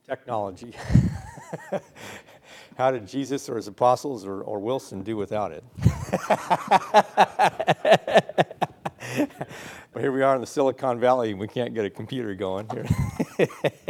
Technology. How did Jesus or his apostles or Wilson do without it? But here we are in the Silicon Valley and we can't get a computer going here.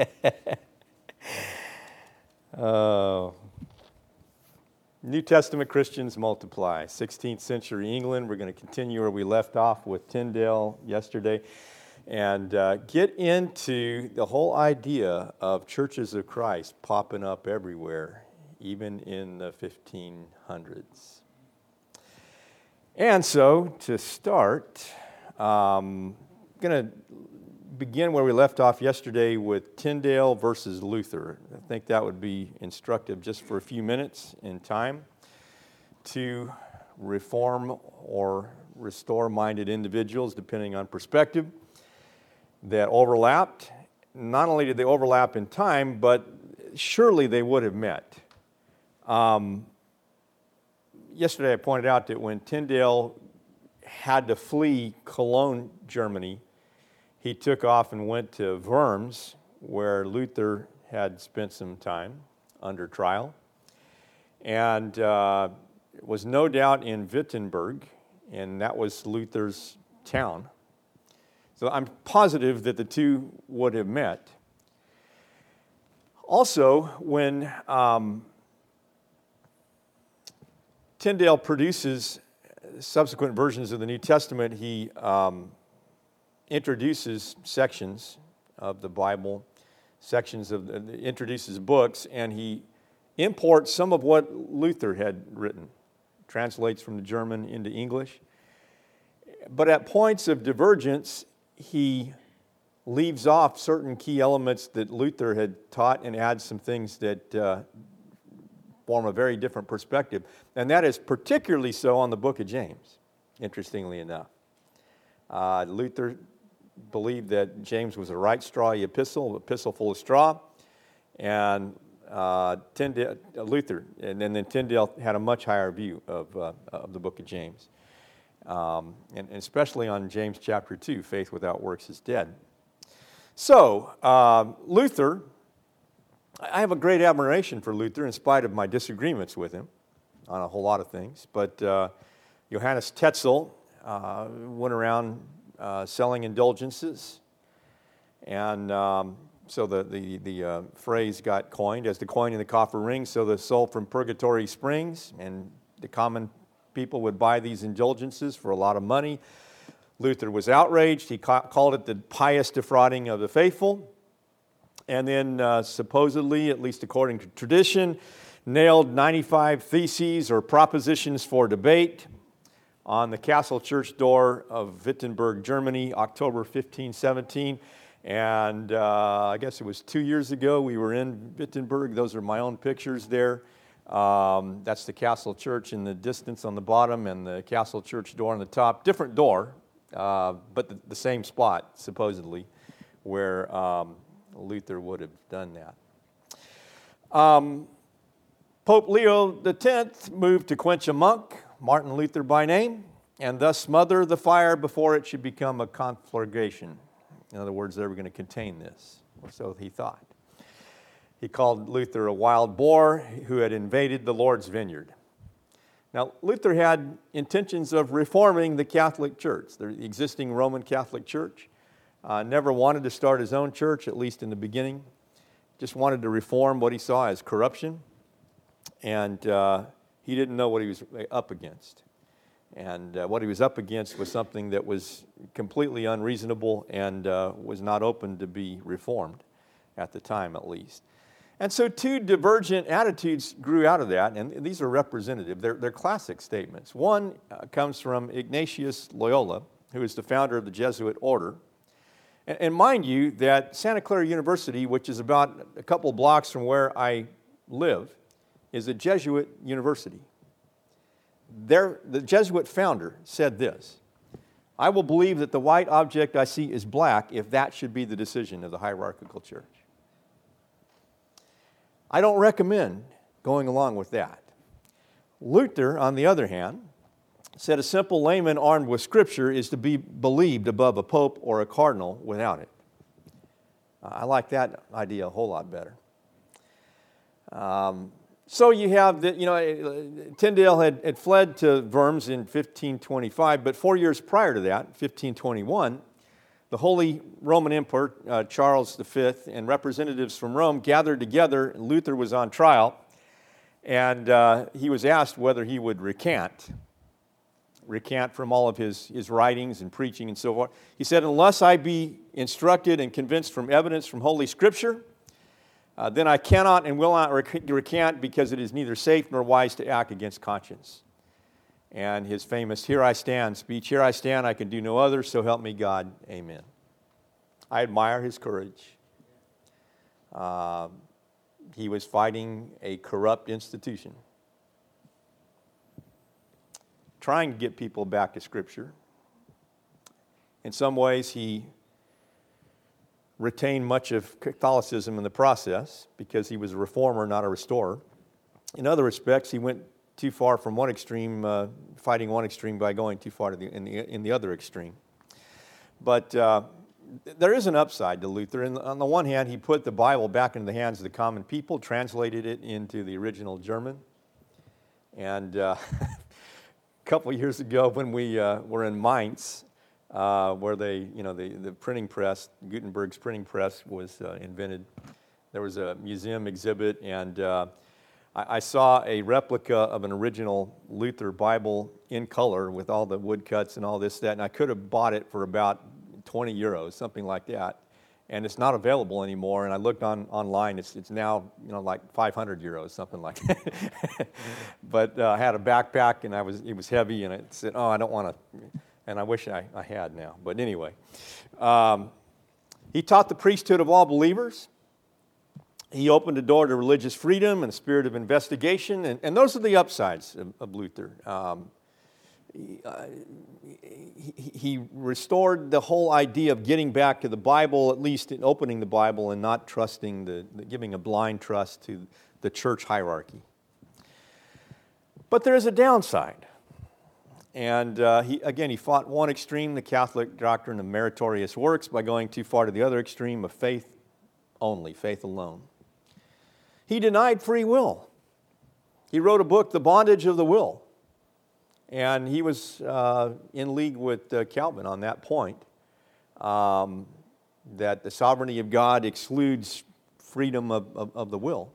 New Testament Christians multiply. 16th century England. We're going to continue where we left off with Tyndale yesterday and get into the whole idea of churches of Christ popping up everywhere, even in the 1500s. And so, to start, I'm going to begin where we left off yesterday with Tyndale versus Luther. I think that would be instructive just for a few minutes in time to reform or restore-minded individuals, depending on perspective, that overlapped. Not only did they overlap in time, but surely they would have met. Yesterday I pointed out that when Tyndale had to flee Cologne, Germany, he took off and went to Worms, where Luther had spent some time under trial, and was no doubt in Wittenberg, and that was Luther's town. So I'm positive that the two would have met. Also, when Tyndale produces subsequent versions of the New Testament, he introduces sections of the Bible, introduces books, and he imports some of what Luther had written, translates from the German into English. But at points of divergence, he leaves off certain key elements that Luther had taught and adds some things that form a very different perspective. And that is particularly so on the book of James, interestingly enough. Luther believed that James was a right strawy epistle full of straw, and Luther, and then Tyndale had a much higher view of the book of James, and especially on James chapter 2, faith without works is dead. So, Luther, I have a great admiration for Luther in spite of my disagreements with him on a whole lot of things, but Johannes Tetzel went around selling indulgences, and so the phrase got coined, as the coin in the coffer rings, so the soul from purgatory springs, and the common people would buy these indulgences for a lot of money. Luther was outraged. He called it the pious defrauding of the faithful, and then supposedly, at least according to tradition, nailed 95 theses or propositions for debate on the castle church door of Wittenberg, Germany, October 1517. And I guess it was 2 years ago we were in Wittenberg. Those are my own pictures there. That's the castle church in the distance on the bottom and the castle church door on the top. Different door, but the same spot, supposedly, where Luther would have done that. Pope Leo X moved to quench a monk, Martin Luther by name, and thus smother the fire before it should become a conflagration. In other words, they were going to contain this, or so he thought. He called Luther a wild boar who had invaded the Lord's vineyard. Now, Luther had intentions of reforming the Catholic Church, the existing Roman Catholic Church. Never wanted to start his own church, at least in the beginning. Just wanted to reform what he saw as corruption. And he didn't know what he was up against. And what he was up against was something that was completely unreasonable and was not open to be reformed, at the time at least. And so two divergent attitudes grew out of that, and these are representative. They're classic statements. One comes from Ignatius Loyola, who is the founder of the Jesuit order. And mind you that Santa Clara University, which is about a couple blocks from where I live, is a Jesuit university. The Jesuit founder said this: "I will believe that the white object I see is black if that should be the decision of the hierarchical church." I don't recommend going along with that. Luther, on the other hand, said a simple layman armed with Scripture is to be believed above a pope or a cardinal without it. I like that idea a whole lot better. So you have Tyndale had fled to Worms in 1525, but 4 years prior to that, 1521, the Holy Roman Emperor, Charles V, and representatives from Rome gathered together, and Luther was on trial, and he was asked whether he would recant from all of his writings and preaching and so forth. He said, unless I be instructed and convinced from evidence from Holy Scripture, then I cannot and will not recant, because it is neither safe nor wise to act against conscience. And his famous "Here I stand" speech, "Here I stand, I can do no other, so help me God, amen." I admire his courage. He was fighting a corrupt institution, trying to get people back to Scripture. In some ways, he retained much of Catholicism in the process, because he was a reformer, not a restorer. In other respects, he went too far from one extreme, fighting one extreme by going too far to in the other extreme. But there is an upside to Luther. And on the one hand, he put the Bible back into the hands of the common people, translated it into the original German. And a couple of years ago, when we were in Mainz, where the printing press, Gutenberg's printing press, was invented, there was a museum exhibit, and I saw a replica of an original Luther Bible in color with all the woodcuts and all this, that, and I could have bought it for about 20 euros, something like that. And it's not available anymore, and I looked online, it's now like 500 euros, something like that. But I had a backpack, and it was heavy, and I said, I don't want to, and I wish I had now. But anyway, he taught the priesthood of all believers. He opened the door to religious freedom and a spirit of investigation, and those are the upsides of Luther. He restored the whole idea of getting back to the Bible, at least in opening the Bible and not trusting, giving a blind trust to the church hierarchy. But there is a downside. And he fought one extreme, the Catholic doctrine of meritorious works, by going too far to the other extreme of faith only, faith alone. He denied free will. He wrote a book, The Bondage of the Will. And he was in league with Calvin on that point, that the sovereignty of God excludes freedom of the will.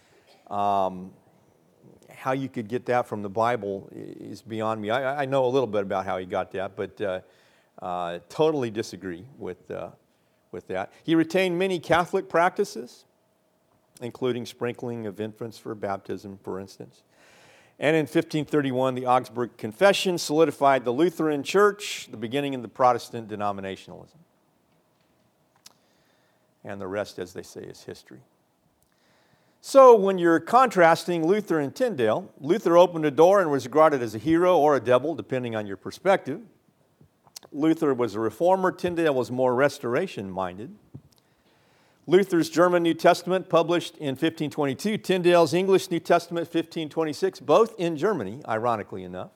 How you could get that from the Bible is beyond me. I know a little bit about how he got that, but totally disagree with that. He retained many Catholic practices, including sprinkling of infants for baptism, for instance. And in 1531, the Augsburg Confession solidified the Lutheran Church, the beginning of the Protestant denominationalism. And the rest, as they say, is history. So when you're contrasting Luther and Tyndale, Luther opened a door and was regarded as a hero or a devil, depending on your perspective. Luther was a reformer. Tyndale was more restoration-minded. Luther's German New Testament, published in 1522, Tyndale's English New Testament, 1526, both in Germany, ironically enough.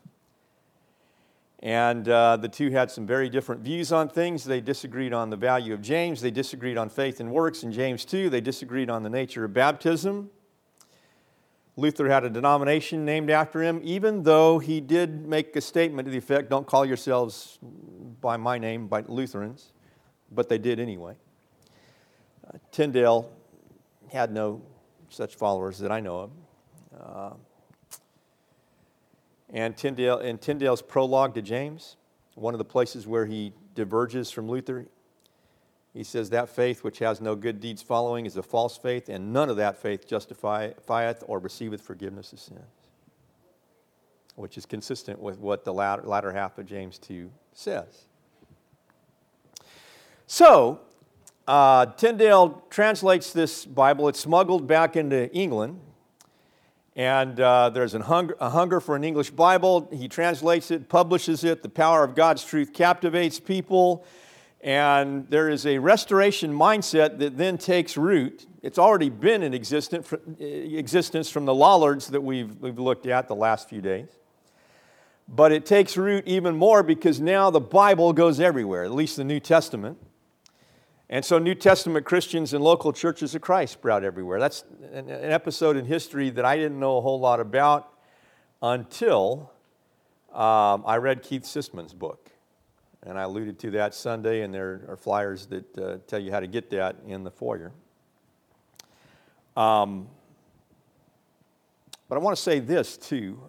And the two had some very different views on things. They disagreed on the value of James. They disagreed on faith and works in James 2. They disagreed on the nature of baptism. Luther had a denomination named after him, even though he did make a statement to the effect, don't call yourselves by my name, by Lutherans, but they did anyway. Tyndale had no such followers that I know of. And in Tyndale's prologue to James, one of the places where he diverges from Luther, he says, that faith which has no good deeds following is a false faith, and none of that faith justifieth or receiveth forgiveness of sins, which is consistent with what the latter half of James 2 says. So, Tyndale translates this Bible. It's smuggled back into England, and there's a hunger for an English Bible. He translates it, publishes it. The power of God's truth captivates people, and there is a restoration mindset that then takes root. It's already been in existence from the Lollards that we've looked at the last few days. But it takes root even more because now the Bible goes everywhere, at least the New Testament. And so New Testament Christians and local churches of Christ sprout everywhere. That's an episode in history that I didn't know a whole lot about until I read Keith Sisman's book. And I alluded to that Sunday, and there are flyers that tell you how to get that in the foyer. But I want to say this, too.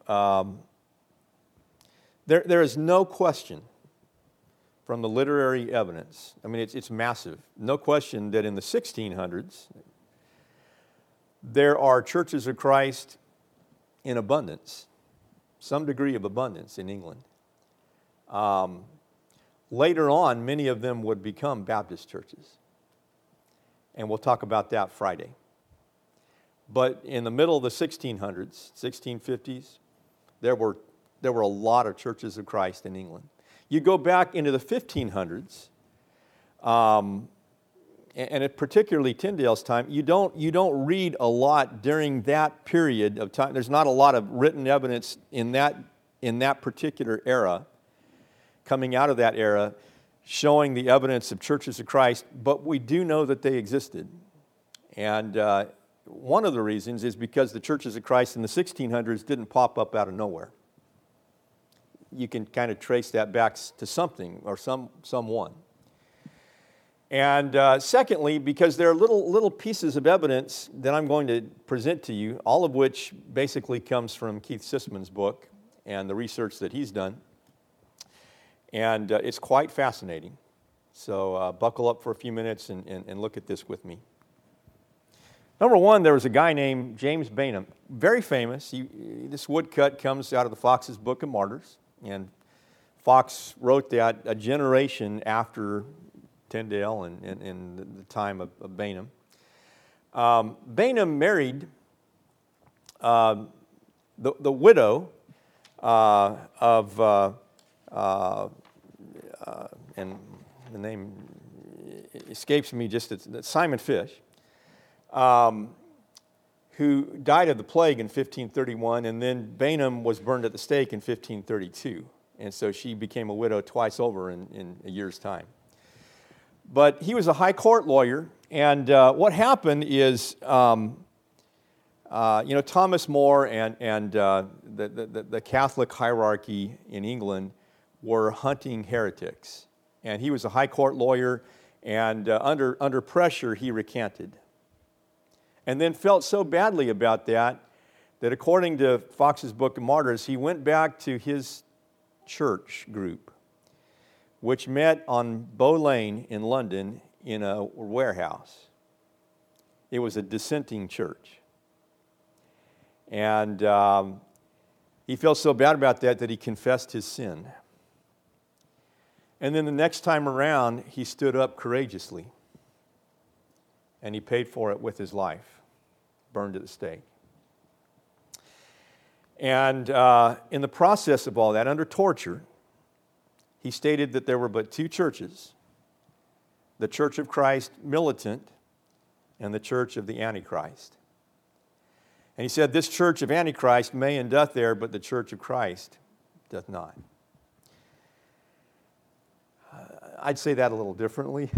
There is no question from the literary evidence, I mean, it's massive, no question that in the 1600s, there are churches of Christ in abundance, some degree of abundance in England. Later on, many of them would become Baptist churches. And we'll talk about that Friday. But in the middle of the 1600s, 1650s, there were a lot of churches of Christ in England. You go back into the 1500s, and particularly Tyndale's time, you don't read a lot during that period of time. There's not a lot of written evidence in that particular era, coming out of that era, showing the evidence of churches of Christ, but we do know that they existed. And one of the reasons is because the churches of Christ in the 1600s didn't pop up out of nowhere. You can kind of trace that back to something or someone. And secondly, because there are little pieces of evidence that I'm going to present to you, all of which basically comes from Keith Sisman's book and the research that he's done. And it's quite fascinating. So buckle up for a few minutes and look at this with me. Number one, there was a guy named James Bainham, very famous. This woodcut comes out of the Fox's Book of Martyrs. And Fox wrote that a generation after Tyndale and the time of Bainham. Bainham married the widow of, and the name escapes me just, it's Simon Fish, who died of the plague in 1531, and then Bainham was burned at the stake in 1532. And so she became a widow twice over in a year's time. But he was a high court lawyer, and what happened is, Thomas More and the Catholic hierarchy in England were hunting heretics. And he was a high court lawyer, and under pressure, he recanted. And then felt so badly about that according to Fox's Book of Martyrs, he went back to his church group, which met on Bow Lane in London in a warehouse. It was a dissenting church. And he felt so bad about that he confessed his sin. And then the next time around, he stood up courageously. And he paid for it with his life, burned at the stake. And in the process of all that, under torture, he stated that there were but two churches, the Church of Christ militant and the Church of the Antichrist. And he said, this Church of Antichrist may and doth err, but the Church of Christ doth not. I'd say that a little differently.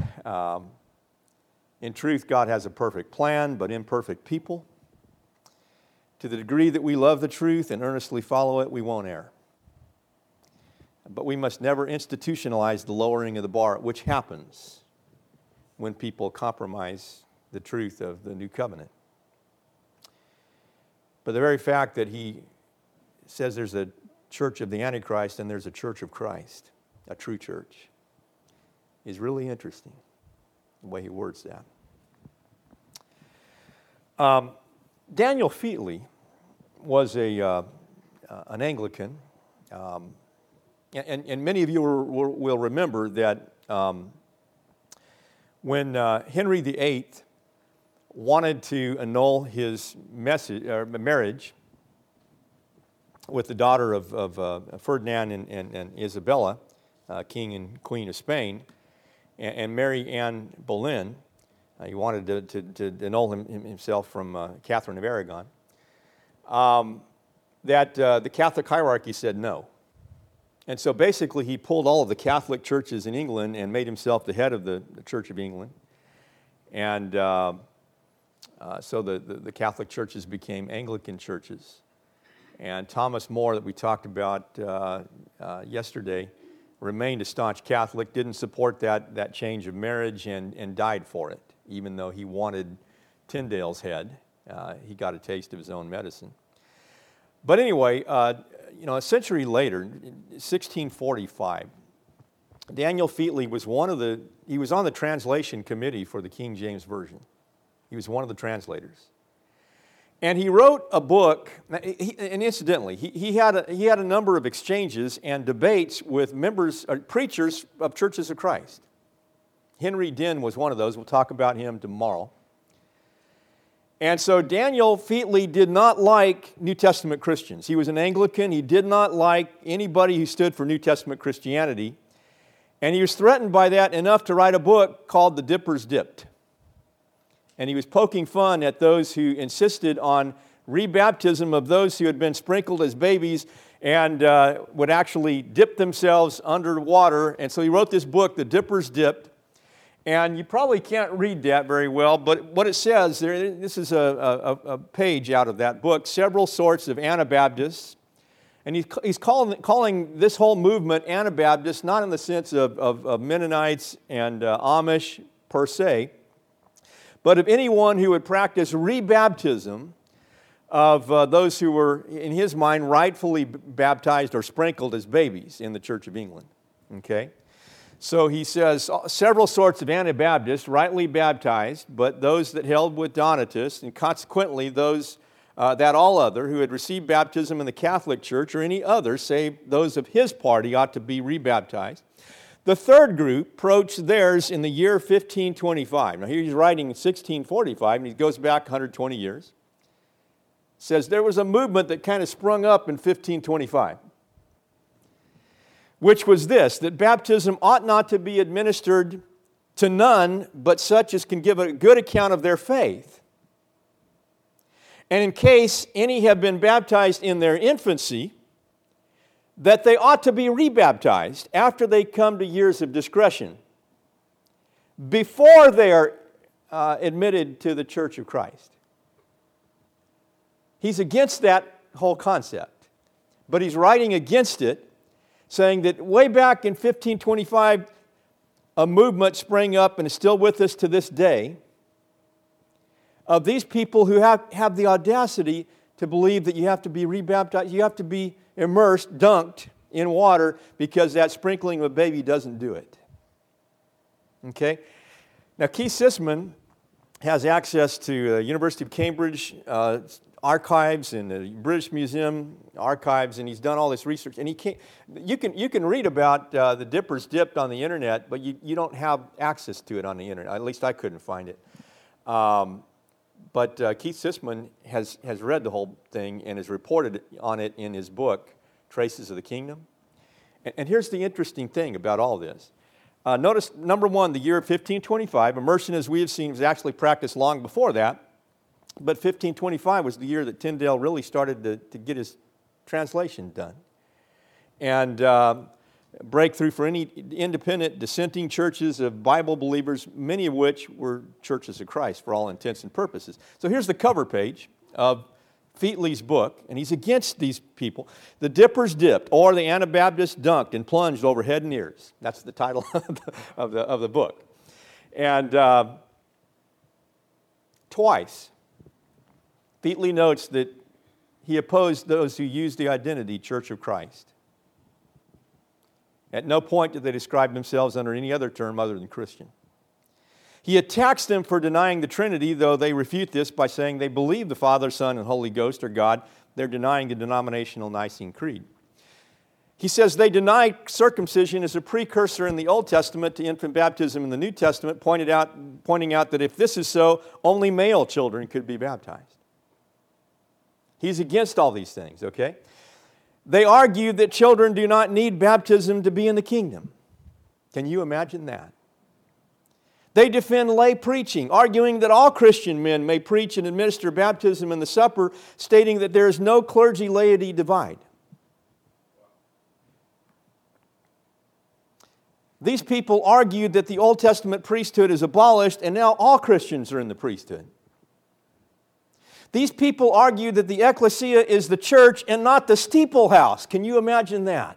In truth, God has a perfect plan, but imperfect people. To the degree that we love the truth and earnestly follow it, we won't err. But we must never institutionalize the lowering of the bar, which happens when people compromise the truth of the new covenant. But the very fact that he says there's a church of the Antichrist and there's a church of Christ, a true church, is really interesting, the way he words that. Daniel Featley was an Anglican, and many of you will remember that when Henry VIII wanted to annul his marriage with the daughter of Ferdinand and Isabella, King and Queen of Spain, and Mary Ann Boleyn, he wanted to annul himself from Catherine of Aragon, that the Catholic hierarchy said no. And so basically he pulled all of the Catholic churches in England and made himself the head of the Church of England. And so the Catholic churches became Anglican churches. And Thomas More, that we talked about yesterday, remained a staunch Catholic, didn't support that change of marriage, and died for it, even though he wanted Tyndale's head. He got a taste of his own medicine. But anyway, a century later, in 1645, Daniel Featley was he was on the translation committee for the King James Version. He was one of the translators. And he wrote a book, and incidentally, he had a number of exchanges and debates with preachers of Churches of Christ. Henry Dinn was one of those. We'll talk about him tomorrow. And so Daniel Featley did not like New Testament Christians. He was an Anglican. He did not like anybody who stood for New Testament Christianity. And he was threatened by that enough to write a book called The Dippers Dipped. And he was poking fun at those who insisted on rebaptism of those who had been sprinkled as babies and would actually dip themselves under water. And so he wrote this book, The Dippers Dipped. And you probably can't read that very well, but what it says, this is a page out of that book, several sorts of Anabaptists. And he's calling this whole movement Anabaptist, not in the sense of Mennonites and Amish per se, but of anyone who would practice rebaptism of those who were, in his mind, rightfully baptized or sprinkled as babies in the Church of England. Okay? So he says, several sorts of Anabaptists, rightly baptized, but those that held with Donatists, and consequently those that all other who had received baptism in the Catholic Church or any other, save those of his party, ought to be rebaptized. The third group approached theirs in the year 1525. Now here he's writing in 1645, and he goes back 120 years. Says there was a movement that kind of sprung up in 1525, which was this, that baptism ought not to be administered to none but such as can give a good account of their faith. And in case any have been baptized in their infancy, that they ought to be rebaptized after they come to years of discretion, before they are admitted to the Church of Christ. He's against that whole concept, but he's writing against it, saying that way back in 1525, a movement sprang up and is still with us to this day of these people who have the audacity to believe that you have to be rebaptized, you have to be immersed, dunked in water because that sprinkling of a baby doesn't do it. Okay? Now, Keith Sisman has access to University of Cambridge archives and the British Museum archives, and he's done all this research. And you can read about the Dippers Dipped on the internet, but you don't have access to it on the internet. At least I couldn't find it. But Keith Sisman has read the whole thing and has reported on it in his book, Traces of the Kingdom. And here's the interesting thing about all this. Notice, number one, the year of 1525. Immersion, as we have seen, was actually practiced long before that. But 1525 was the year that Tyndale really started to get his translation done. And breakthrough for any independent dissenting churches of Bible believers, many of which were Churches of Christ for all intents and purposes. So here's the cover page of Featley's book, and he's against these people. The Dippers Dipped, or the Anabaptists Dunked and Plunged over head and ears. That's the title of the book. And twice, Featley notes that he opposed those who used the identity Church of Christ. At no point did they describe themselves under any other term other than Christian. He attacks them for denying the Trinity, though they refute this by saying they believe the Father, Son, and Holy Ghost are God. They're denying the denominational Nicene Creed. He says they deny circumcision as a precursor in the Old Testament to infant baptism in the New Testament, pointing out that if this is so, only male children could be baptized. He's against all these things, okay? They argue that children do not need baptism to be in the kingdom. Can you imagine that? They defend lay preaching, arguing that all Christian men may preach and administer baptism in the supper, stating that there is no clergy-laity divide. These people argued that the Old Testament priesthood is abolished and now all Christians are in the priesthood. These people argued that the ecclesia is the church and not the steeple house. Can you imagine that?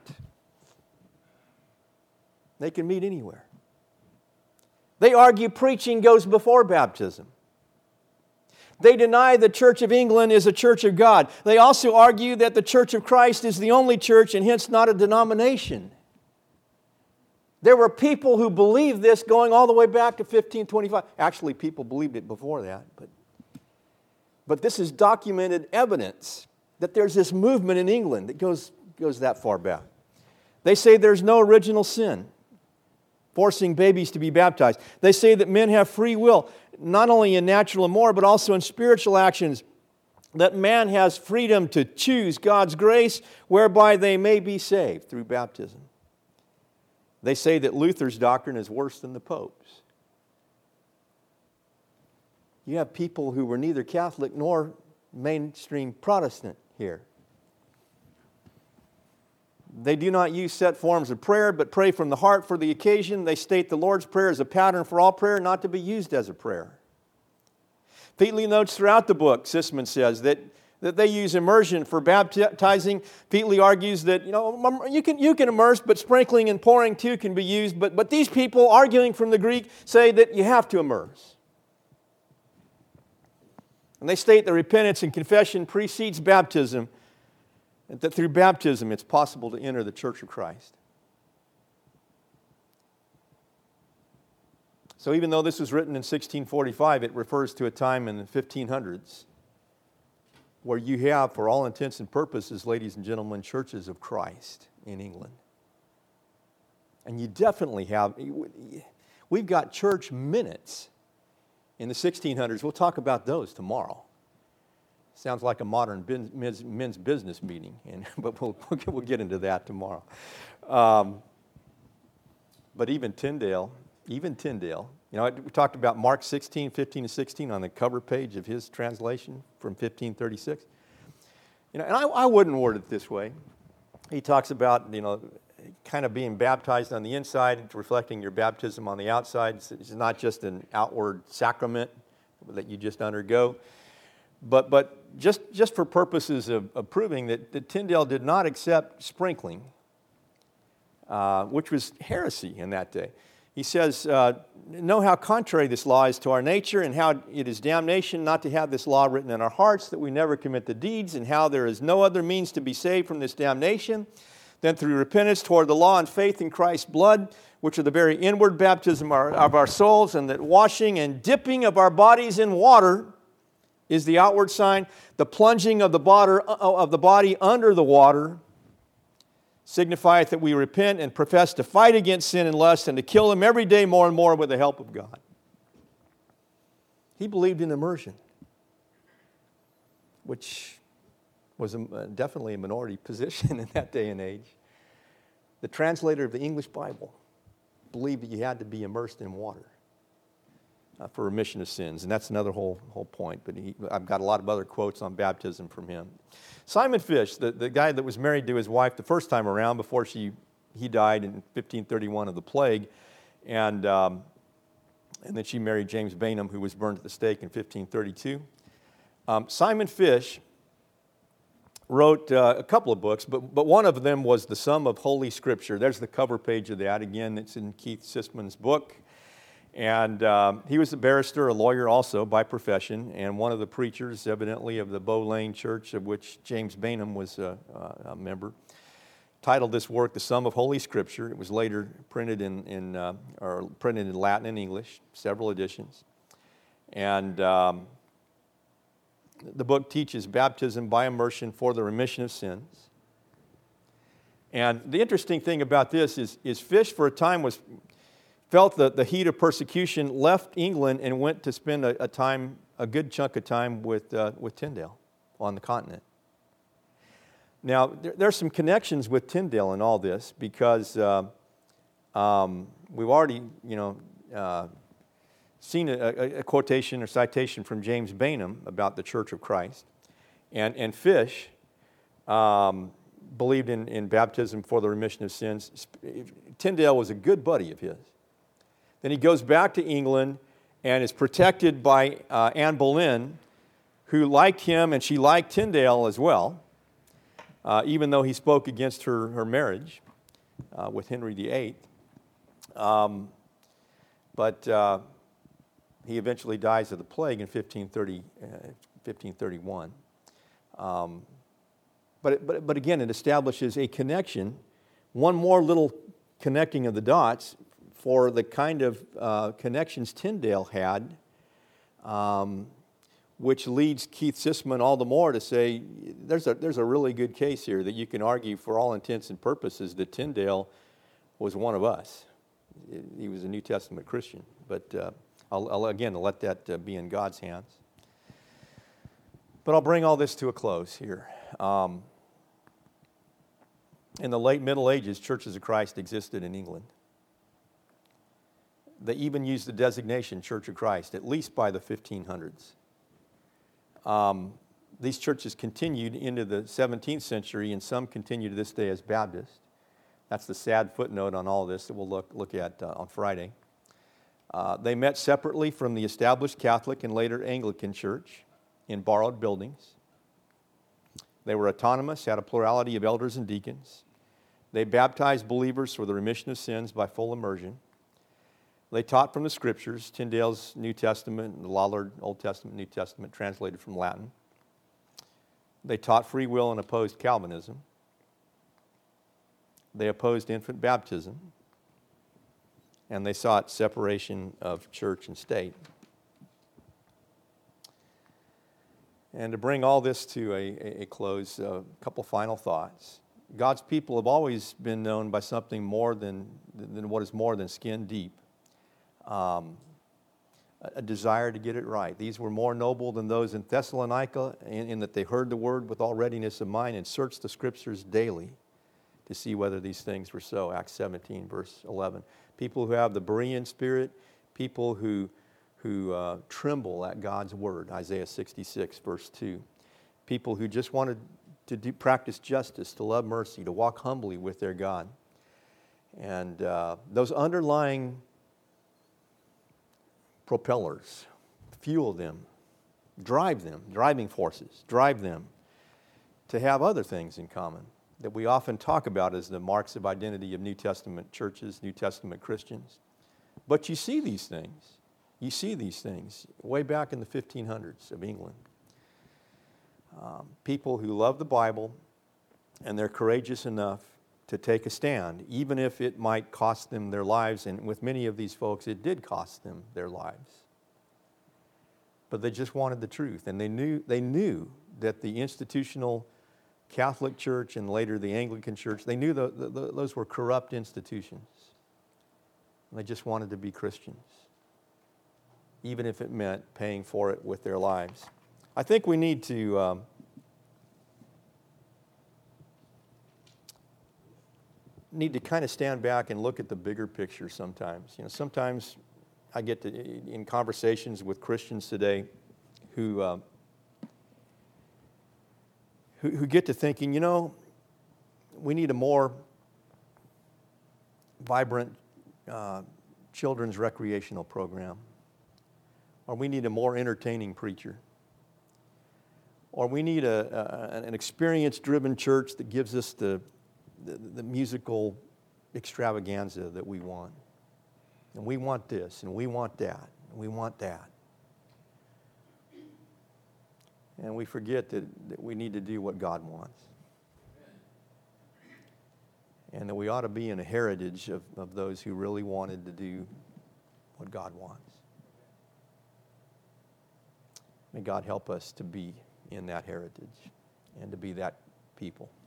They can meet anywhere. They argue preaching goes before baptism. They deny the Church of England is a church of God. They also argue that the Church of Christ is the only church and hence not a denomination. There were people who believed this going all the way back to 1525. Actually, people believed it before that, but this is documented evidence that there's this movement in England that goes that far back. They say there's no original sin, forcing babies to be baptized. They say that men have free will, not only in natural and moral, but also in spiritual actions, that man has freedom to choose God's grace whereby they may be saved through baptism. They say that Luther's doctrine is worse than the Pope's. You have people who were neither Catholic nor mainstream Protestant here. They do not use set forms of prayer, but pray from the heart for the occasion. They state the Lord's Prayer is a pattern for all prayer, not to be used as a prayer. Petley notes throughout the book, Sisman says, that they use immersion for baptizing. Petley argues that you can immerse, but sprinkling and pouring too can be used. But these people, arguing from the Greek, say that you have to immerse. And they state that repentance and confession precedes baptism, and that through baptism it's possible to enter the Church of Christ. So even though this was written in 1645, it refers to a time in the 1500s where you have, for all intents and purposes, ladies and gentlemen, churches of Christ in England. And you definitely have, we've got church minutes in the 1600s. We'll talk about those tomorrow. Sounds like a modern men's business meeting, but we'll get into that tomorrow. But even Tyndale, we talked about Mark 16, 15 to 16 on the cover page of his translation from 1536. And I wouldn't word it this way. He talks about, kind of being baptized on the inside, reflecting your baptism on the outside. It's not just an outward sacrament that you just undergo. But just for purposes of proving that Tyndale did not accept sprinkling, which was heresy in that day. He says, know how contrary this law is to our nature, and how it is damnation not to have this law written in our hearts, that we never commit the deeds, and how there is no other means to be saved from this damnation than through repentance toward the law and faith in Christ's blood, which are the very inward baptism of our souls, and that washing and dipping of our bodies in water is the outward sign. The plunging of the body under the water signifieth that we repent and profess to fight against sin and lust and to kill them every day more and more with the help of God. He believed in immersion, which was definitely a minority position in that day and age. The translator of the English Bible believed that you had to be immersed in water for remission of sins, and that's another whole point. But I've got a lot of other quotes on baptism from him. Simon Fish, the guy that was married to his wife the first time around before he died in 1531 of the plague, and then she married James Bainham, who was burned at the stake in 1532. Simon Fish wrote a couple of books, but one of them was The Sum of Holy Scripture. There's the cover page of that. Again, it's in Keith Sisman's book. And he was a barrister, a lawyer also by profession, and one of the preachers, evidently, of the Bow Lane Church, of which James Bainham was a member. Titled this work, The Sum of Holy Scripture. It was later printed in Latin and English, several editions. And the book teaches baptism by immersion for the remission of sins. And the interesting thing about this is Fish, for a time, felt the heat of persecution, left England, and went to spend a good chunk of time with Tyndale on the continent. Now, there's some connections with Tyndale in all this, because we've already, seen a quotation or citation from James Bainham about the Church of Christ, and Fish believed in baptism for the remission of sins. Tyndale was a good buddy of his. Then he goes back to England and is protected by Anne Boleyn, who liked him, and she liked Tyndale as well, even though he spoke against her marriage with Henry VIII. But he eventually dies of the plague in 1531. But again, it establishes a connection, one more little connecting of the dots for the kind of connections Tyndale had, which leads Keith Sisman all the more to say there's a really good case here that you can argue for all intents and purposes that Tyndale was one of us. He was a New Testament Christian, but I'll let that be in God's hands. But I'll bring all this to a close here. In the late Middle Ages, Churches of Christ existed in England. They even used the designation Church of Christ, at least by the 1500s. These churches continued into the 17th century, and some continue to this day as Baptist. That's the sad footnote on all this that we'll look at on Friday. They met separately from the established Catholic and later Anglican Church in borrowed buildings. They were autonomous, had a plurality of elders and deacons. They baptized believers for the remission of sins by full immersion. They taught from the Scriptures, Tyndale's New Testament, and the Lollard Old Testament, New Testament, translated from Latin. They taught free will and opposed Calvinism. They opposed infant baptism. And they sought separation of church and state. And to bring all this to a close, a couple final thoughts. God's people have always been known by something more than what is more than skin deep. A desire to get it right. These were more noble than those in Thessalonica in that they heard the word with all readiness of mind and searched the Scriptures daily to see whether these things were so. Acts 17, verse 11. People who have the Berean spirit, people who tremble at God's word, Isaiah 66, verse 2. People who just wanted to practice justice, to love mercy, to walk humbly with their God. And those underlying propellers fuel them, driving forces, drive them to have other things in common that we often talk about as the marks of identity of New Testament churches, New Testament Christians. But you see these things. You see these things way back in the 1500s of England. People who love the Bible and they're courageous enough to take a stand, even if it might cost them their lives. And with many of these folks, it did cost them their lives. But they just wanted the truth. And they knew that the institutional Catholic Church and later the Anglican Church, they knew those were corrupt institutions. And they just wanted to be Christians, even if it meant paying for it with their lives. I think we need to kind of stand back and look at the bigger picture sometimes. Sometimes I get in conversations with Christians today who get to thinking, we need a more vibrant children's recreational program, or we need a more entertaining preacher, or we need an experience-driven church that gives us the musical extravaganza that we want. And we want this, and we want that, and we want that. And we forget that we need to do what God wants. And that we ought to be in a heritage of those who really wanted to do what God wants. May God help us to be in that heritage and to be that people.